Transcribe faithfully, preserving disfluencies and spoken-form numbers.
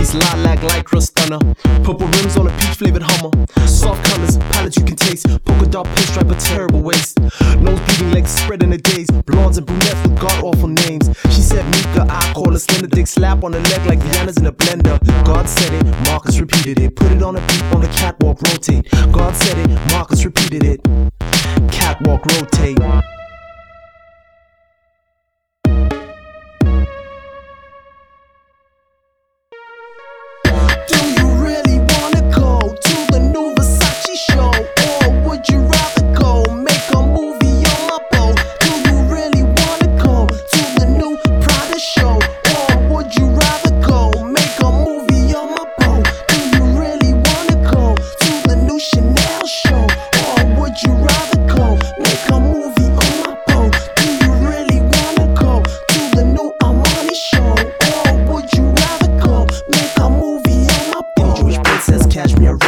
This lilac lycra stunner, purple rims on a peach flavored Hummer. Soft colors, palettes you can taste. Polka dot pinstripe, a terrible waist. Nose bleeding legs spread in the days. Blondes and brunettes with god awful names. She said Mika, I call her slender dick. Slap on the leg like Rihanna's in a blender. God said it, Marcus repeated it. Put it on a beat on the catwalk, rotate. God said it, Marcus repeated it. Catwalk, rotate. Cashmere